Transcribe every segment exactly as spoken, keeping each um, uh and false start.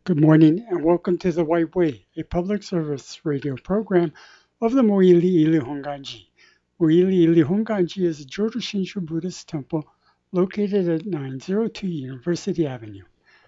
Good morning and welcome to The White Way, a public service radio program of the Moili-Ili Honganji. Moili-Ili Honganji is a Jodo Shinshu Buddhist temple located at nine oh two University Avenue.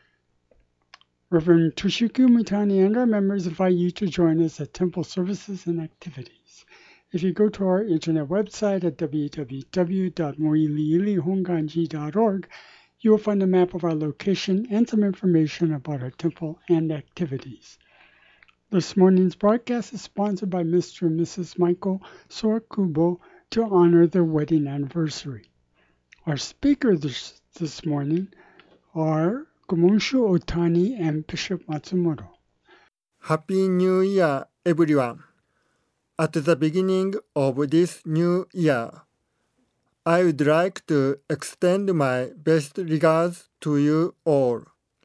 Reverend Toshiku Mitani and our members invite you to join us at temple services and activities. If you go to our internet website at w w w dot moili ili honganji dot org, you will find a map of our location and some information about our temple and activities. This morning's broadcast is sponsored by Mister and Missus Michael Sorakubo to honor their wedding anniversary. Our speakers this, this morning are Gomonshu Otani and Bishop Matsumoto. Happy New Year, everyone. At the beginning of this new year, I would like to extend my best regards to you all.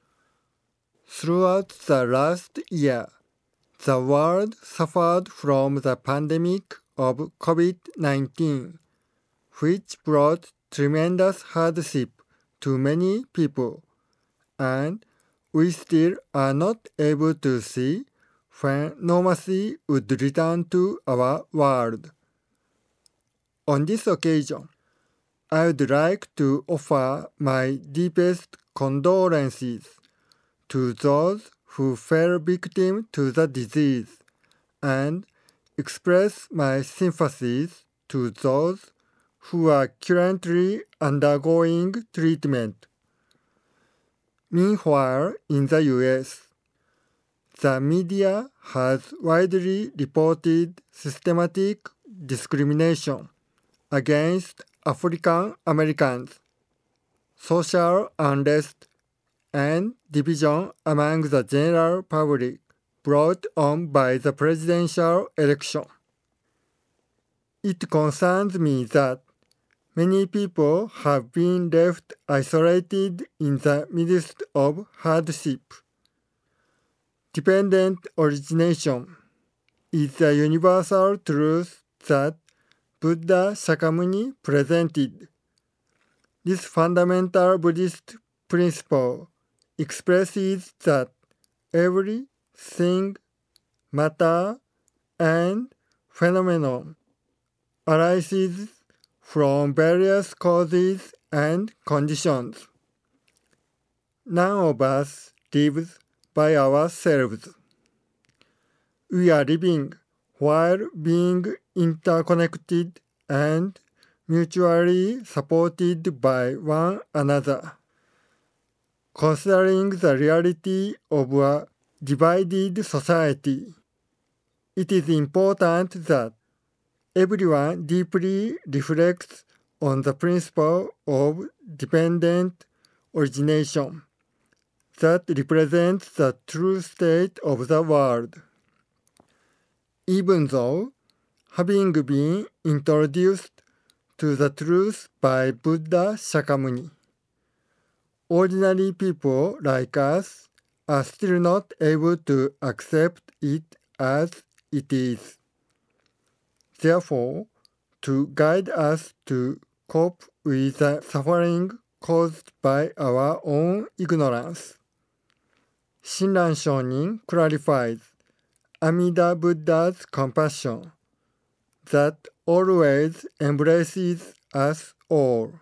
Throughout the last year, the world suffered from the pandemic of covid nineteen, which brought tremendous hardship to many people, and we still are not able to see when normalcy would return to our world. On this occasion, I would like to offer my deepest condolences to those who fell victim to the disease and express my sympathies to those who are currently undergoing treatment. Meanwhile, in the U S, the media has widely reported systematic discrimination against African Americans, social unrest, and division among the general public brought on by the presidential election. It concerns me that many people have been left isolated in the midst of hardship. Dependent origination is a universal truth that Buddha Shakyamuni presented. This fundamental Buddhist principle expresses that everything, matter, and phenomenon arises from various causes and conditions. None of us lives by ourselves. We are living while being interconnected and mutually supported by one another. Considering the reality of a divided society, it is important that everyone deeply reflects on the principle of dependent origination that represents the true state of the world. Even though, having been introduced to the truth by Buddha Shakyamuni, ordinary people like us are still not able to accept it as it is. Therefore, to guide us to cope with the suffering caused by our own ignorance, Shinran Shonin clarifies Amida Buddha's compassion that always embraces us all.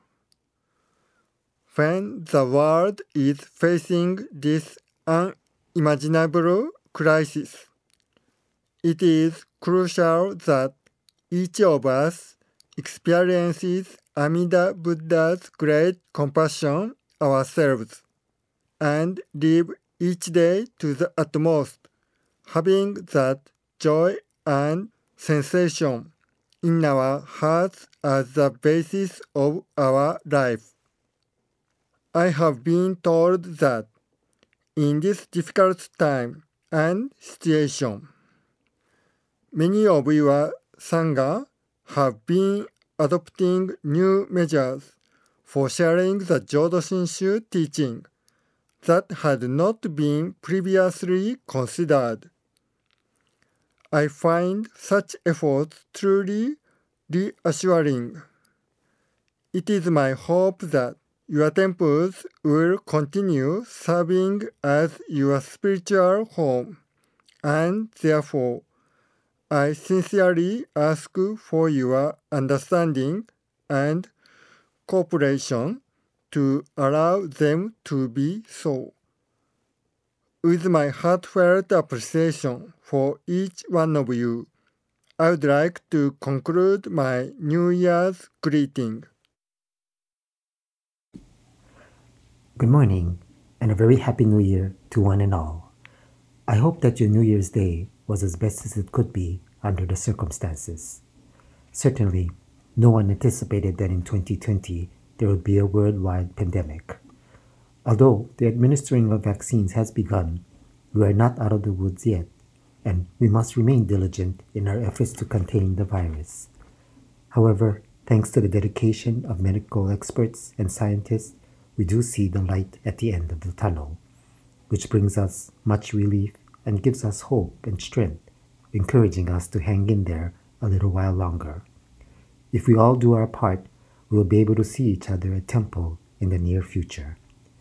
When the world is facing this unimaginable crisis, it is crucial that each of us experiences Amida Buddha's great compassion ourselves and live each day to the utmost, having that joy and sensation in our hearts as the basis of our life. I have been told that in this difficult time and situation, many of your Sangha have been adopting new measures for sharing the Jodo Shinshu teaching that had not been previously considered. I find such efforts truly reassuring. It is my hope that your temples will continue serving as your spiritual home, and therefore, I sincerely ask for your understanding and cooperation to allow them to be so. With my heartfelt appreciation for each one of you, I would like to conclude my New Year's greeting. Good morning, and a very happy New Year to one and all. I hope that your New Year's Day was as best as it could be under the circumstances. Certainly, no one anticipated that in twenty twenty there would be a worldwide pandemic. Although the administering of vaccines has begun, we are not out of the woods yet, and we must remain diligent in our efforts to contain the virus. However, thanks to the dedication of medical experts and scientists, we do see the light at the end of the tunnel, which brings us much relief and gives us hope and strength, encouraging us to hang in there a little while longer. If we all do our part, we will be able to see each other at Temple in the near future.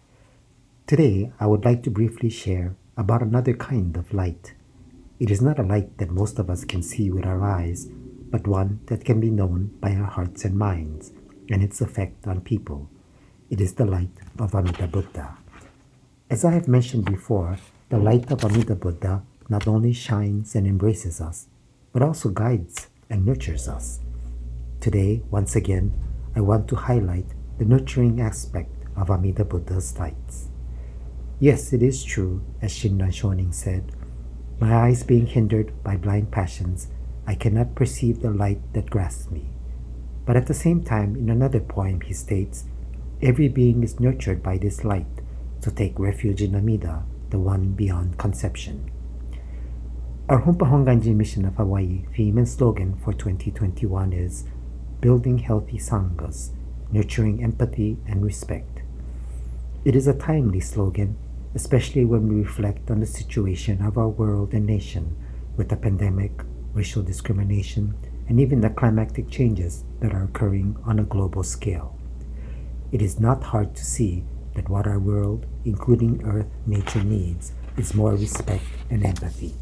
Today, I would like to briefly share about another kind of light. It is not a light that most of us can see with our eyes, but one that can be known by our hearts and minds, and its effect on people. It is the light of Amida Buddha. As I have mentioned before, the light of Amida Buddha not only shines and embraces us, but also guides and nurtures us. Today, once again, I want to highlight the nurturing aspect of Amida Buddha's lights. Yes, it is true, as Shinran Shonin said, my eyes being hindered by blind passions, I cannot perceive the light that grasps me. But at the same time, in another poem, he states, every being is nurtured by this light, so take refuge in Amida, the one beyond conception. Our Humpa Honganji Mission of Hawaii theme and slogan for twenty twenty-one is Building Healthy Sanghas, Nurturing Empathy and Respect. It is a timely slogan, especially when we reflect on the situation of our world and nation with the pandemic, racial discrimination, and even the climactic changes that are occurring on a global scale. It is not hard to see that what our world, including Earth, nature needs is more respect and empathy.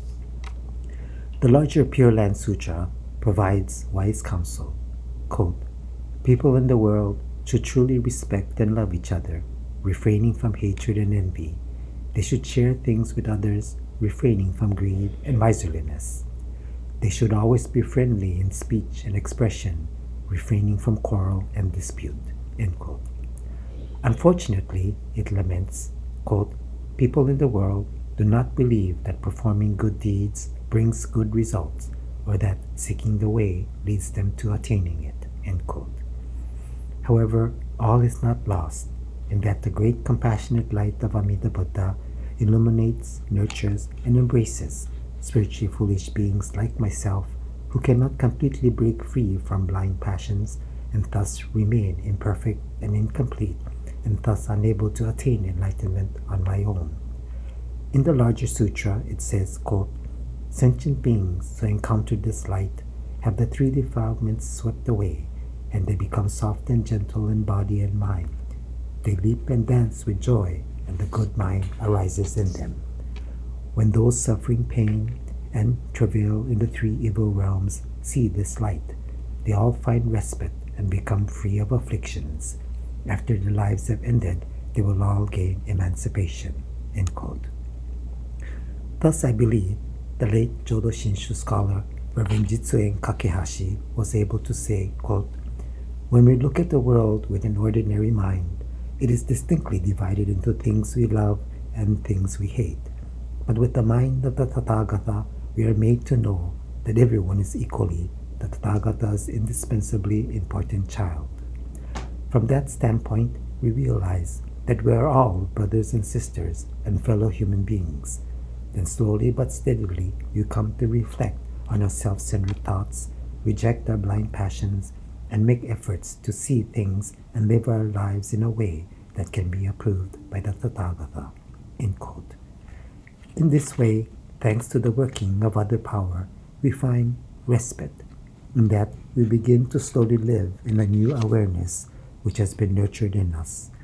The larger Pure Land Sutra provides wise counsel. Quote, people in the world should truly respect and love each other, refraining from hatred and envy. They should share things with others, refraining from greed and miserliness. They should always be friendly in speech and expression, refraining from quarrel and dispute. End quote. Unfortunately, it laments, quote, people in the world do not believe that performing good deeds brings good results, or that seeking the way leads them to attaining it, end quote. However, all is not lost, in that the great compassionate light of Amida Buddha illuminates, nurtures, and embraces spiritually foolish beings like myself who cannot completely break free from blind passions and thus remain imperfect and incomplete, and thus unable to attain enlightenment on my own. In the larger sutra, it says, quote, sentient beings who encounter this light have the three defilements swept away, and they become soft and gentle in body and mind. They leap and dance with joy, and the good mind arises in them. When those suffering pain and travail in the three evil realms see this light, they all find respite and become free of afflictions. After their lives have ended, they will all gain emancipation. End quote. Thus, I believe the late Jodo Shinshu scholar Reverend Jitsuen Kakehashi was able to say, quote, when we look at the world with an ordinary mind, it is distinctly divided into things we love and things we hate. But with the mind of the Tathagata, we are made to know that everyone is equally the Tathagata's indispensably important child. From that standpoint, we realize that we are all brothers and sisters and fellow human beings. Then slowly but steadily, you come to reflect on our self-centered thoughts, reject our blind passions, and make efforts to see things and live our lives in a way that can be approved by the Tathagata. End quote. In this way, thanks to the working of other power, we find respite, in that we begin to slowly live in a new awareness which has been nurtured in us,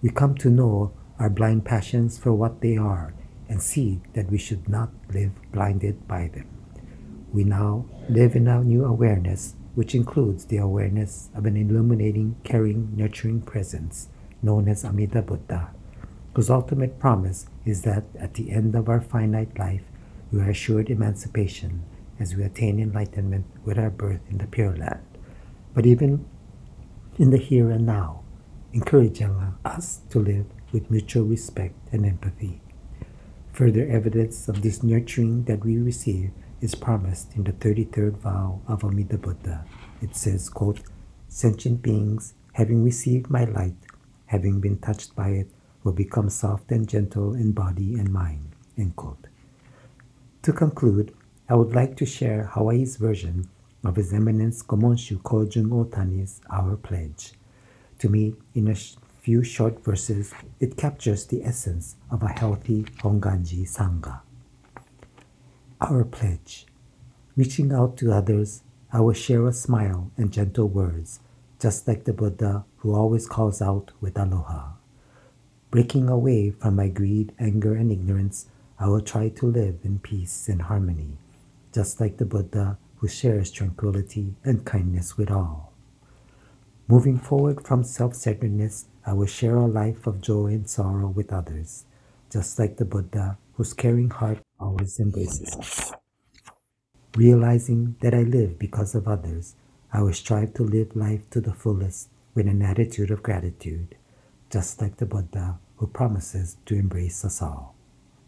We come to know our blind passions for what they are and see that we should not live blinded by them. We now live in a new awareness, which includes the awareness of an illuminating, caring, nurturing presence known as Amida Buddha, whose ultimate promise is that at the end of our finite life, we are assured emancipation as we attain enlightenment with our birth in the Pure Land. But even in the here and now, encouraging us to live with mutual respect and empathy. Further evidence of this nurturing that we receive is promised in the thirty-third vow of Amida Buddha. It says, quote, "Sentient beings, having received my light, having been touched by it, will become soft and gentle in body and mind." End quote. To conclude, I would like to share Hawaii's version of His Eminence Komonshu Kojun Otani's Our Pledge. To me, in a sh- few short verses, it captures the essence of a healthy Honganji Sangha. Our pledge. Reaching out to others, I will share a smile and gentle words, just like the Buddha who always calls out with aloha. Breaking away from my greed, anger, and ignorance, I will try to live in peace and harmony, just like the Buddha who shares tranquility and kindness with all. Moving forward from self-centeredness, I will share a life of joy and sorrow with others, just like the Buddha whose caring heart always embraces us. Realizing that I live because of others, I will strive to live life to the fullest with an attitude of gratitude, just like the Buddha who promises to embrace us all.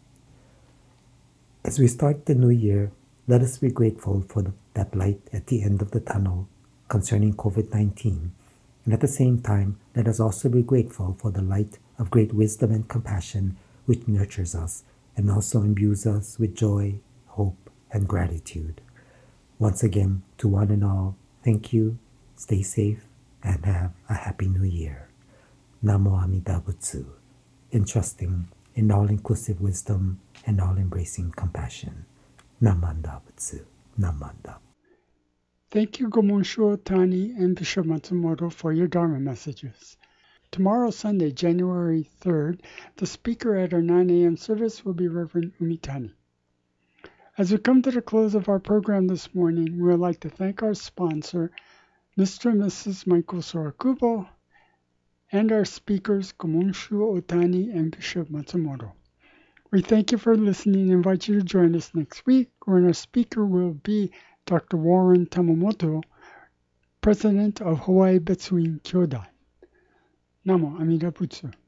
As we start the new year, let us be grateful for the, that light at the end of the tunnel concerning covid nineteen, and at the same time, let us also be grateful for the light of great wisdom and compassion which nurtures us and also imbues us with joy, hope, and gratitude. Once again, to one and all, thank you, stay safe, and have a happy new year. Namo Amida Butsu, entrusting in all-inclusive wisdom and all-embracing compassion. Namanda Butsu, Namanda. Thank you, Gomonshu Otani and Bishop Matsumoto, for your Dharma messages. Tomorrow, Sunday, January third, the speaker at our nine a.m. service will be Reverend Umitani. As we come to the close of our program this morning, we would like to thank our sponsor, Mister and Missus Michael Sorakubo, and our speakers, Gomonshu Otani and Bishop Matsumoto. We thank you for listening and invite you to join us next week, when our speaker will be Doctor Warren Tamamoto, President of Hawaii Betsuin Kyodai. Namo Amida Butsu.